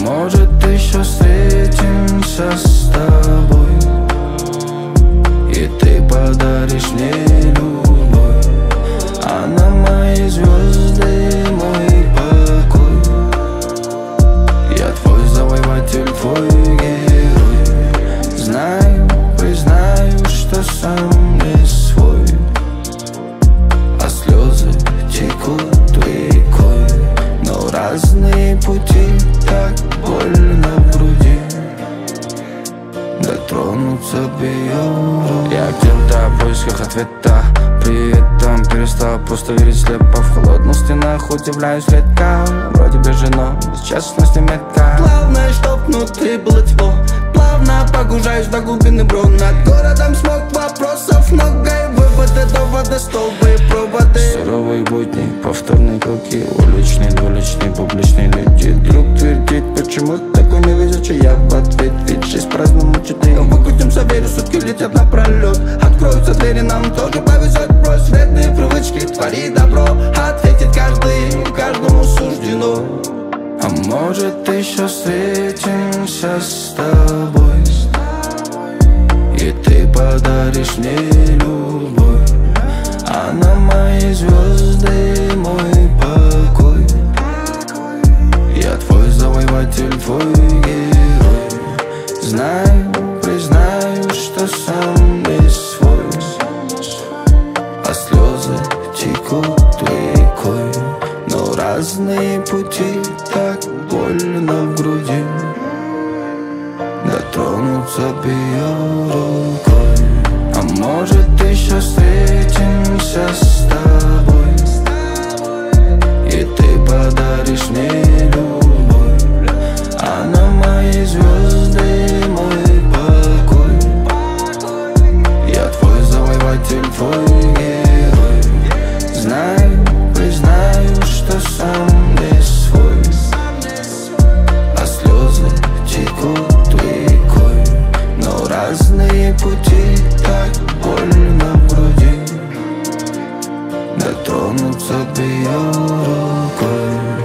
может еще встретимся с тобой, и ты подаришь мне любовь, а на мои звезды мой покой. Я твой завоеватель, твой герой. Знаю, признаю, что сам не свой, а слезы текут рекой. Но разные пути, так больно в груди, дотронуться б ее рук. Я где-то в поисках ответа, при этом перестал просто верить слепо. В холодных стенах удивляюсь редко, вроде бы жена, без честности метка. Главное, чтоб внутри было тепло. Плавно погружаюсь до глубины, бро. Над городом смог, вопросов много, и выводы, доводы, столбы и проводы. Суровые будни, повторные круги, уличные, двуличные, публичные люди. Друг твердит, почему такой невезучий, я в ответ, ведь жизнь по-разному читай. Выкрутимся, верю, сутки летят напролет. Откроются двери, нам тоже повезет. Брось вредные привычки, твори добро. Ответит каждый, каждому суждено. А может еще встретимся с тобой, и ты подаришь мне любовь, а на мои звезды мой покой. Я твой завоеватель, твой герой. Знаю, признаю, что сам не свой, а слезы текут рекой. Но разные пути, так больно в груди, дотронуться б ее рукой. А может еще встретимся с тобой, и ты подаришь мне любовь, а на мои звезды мой покой. Я твой завоеватель, твой герой. Знаю, признаю, что сам не свой, а слезы текут рекой. Но разные пути, так больно в груди, дотронуться б ее рукой.